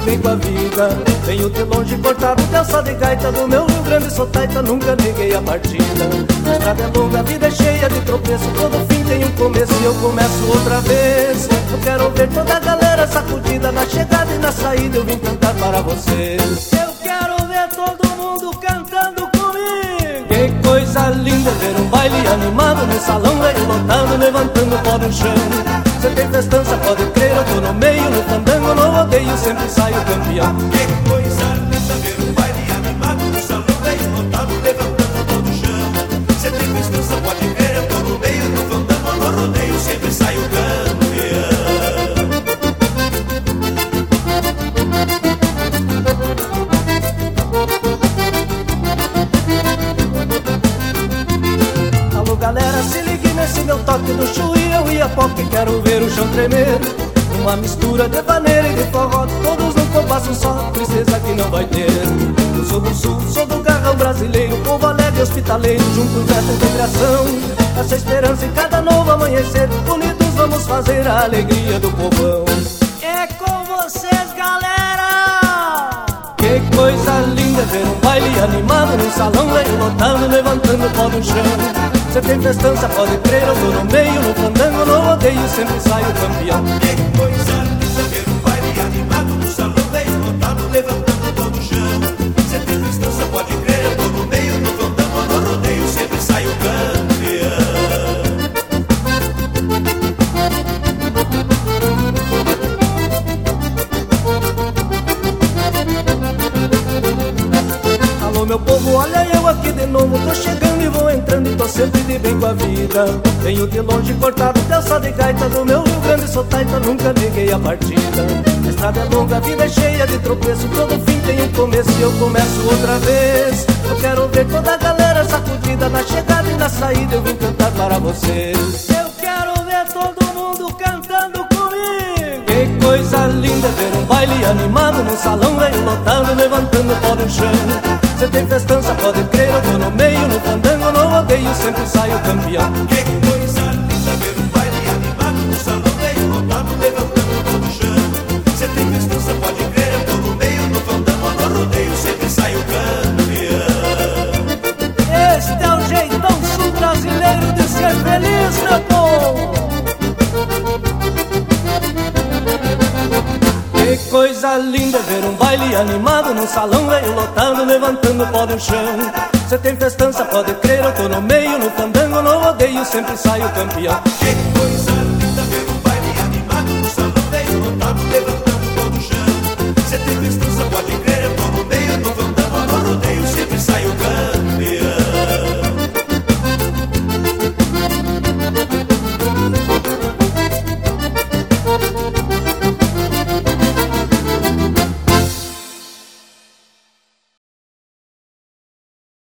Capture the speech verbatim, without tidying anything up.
bem com a vida. Venho de longe cortado, dança de gaita. Do meu Rio Grande sou taita, nunca neguei a partida. A estrada é longa, a vida é cheia de tropeço. Todo fim tem um começo e eu começo outra vez. Eu quero ver toda a galera sacudida. Na chegada e na saída eu vim cantar para vocês. Eu quero ver todo mundo cantando comigo. Que coisa linda ver um baile animado no salão velho lotado, levantando o pó no chão. Cê tem festança, pode crer, eu tô no meio, no fandango, no rodeio, sempre saio campeão. Que coisa linda ver um baile animado no salão velho lotado, levantando o pó no chão. Cê tem festança, pode crer, eu tô no meio, no fandango, no rodeio, sempre saio campeão. Galera, se ligue nesse meu toque do chui, eu e a poque, quero ver o chão tremer. Uma mistura de vaneira e de forró, todos num compasso só, tristeza que não vai ter. Eu sou do sul, sou do garrão brasileiro, povo alegre e hospitaleiro, junto dessa integração. Essa esperança em cada novo amanhecer, unidos vamos fazer a alegria do povão. É com vocês, galera! Que coisa linda ver um baile animado num salão velho lotado, levantando o pó no chão. Cê tem festança, pode crer, eu tô no meio, no fandango, no rodeio, sempre saio campeão. Que coisa linda ver um baile animado no salão velho lotado, levantando o pó no chão. Cê tem festança, pode crer, eu tô no meio, no fandango, no rodeio, sempre saio campeão. Alô meu povo, olha eu aqui de novo, tô chegando e vou entrando e tô sempre de bem com a vida. Venho de longe cortado, dança de gaita. Do meu Rio Grande sou taita, nunca neguei a partida. A estrada é longa, a vida é cheia de tropeço. Todo fim tem um começo e eu começo outra vez. Eu quero ver toda a galera sacudida. Na chegada e na saída eu vim cantar para vocês. Eu quero ver todo mundo cantando comigo. Que coisa linda ver um baile animado num salão velho lotado, levantando o pó no chão. Cê tem festança, pode crer, eu tô no meio, no fandango, no rodeio, sempre saio campeão. Que coisa linda ver um baile animado no salão velho lotado, levantando o pó no chão. Cê tem festança, pode crer, eu tô no meio, no fandango, no rodeio, sempre saio campeão. Este é o jeitão sul brasileiro de ser feliz, meu povo. Que coisa linda ver um baile animado num salão velho lotado, levantando o pó no chão. Cê tem festança, pode crer, eu tô no meio, no fandango, no rodeio, sempre saio campeão. Que coisa